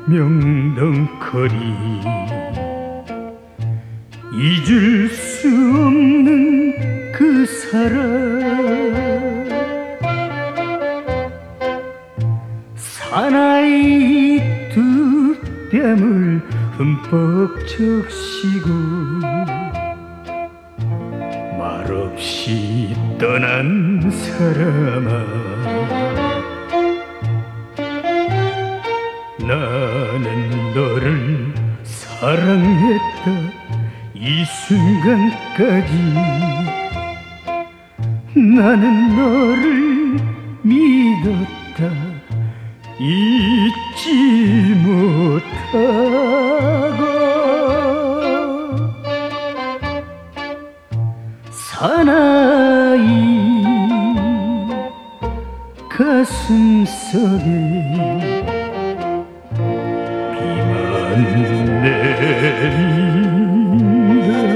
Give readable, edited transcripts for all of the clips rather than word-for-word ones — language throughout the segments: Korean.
명덩거리 잊을 수 없는 그 사람 사나이 두 뺨을 흠뻑 적시고 말없이 떠난 사람아 나는 너를 사랑했다 이 순간까지 나는 너를 믿었다 잊지 못하고 사나이 가슴속에 내린다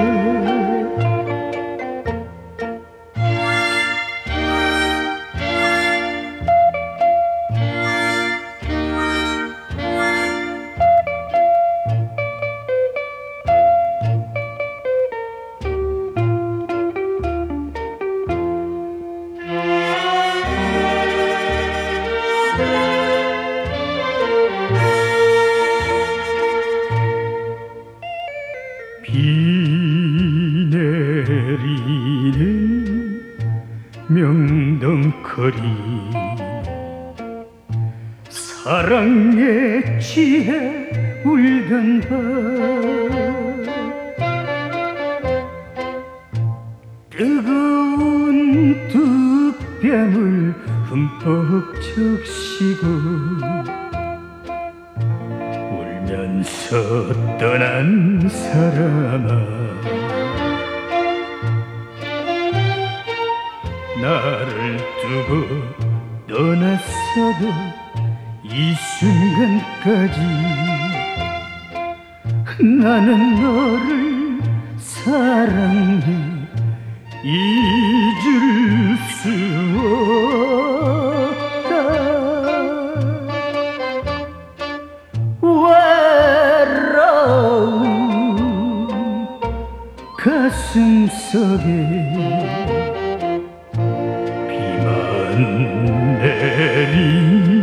비 내리는 명덩거리 사랑에 취해 울던 밤 뜨거운 두 뺨을 흠뻑 적시고 울면서 떠난 사람아 나를 두고 떠났어도 이 순간까지 나는 너를 사랑해 잊을 수 없다 외로운 가슴속에 비만 내리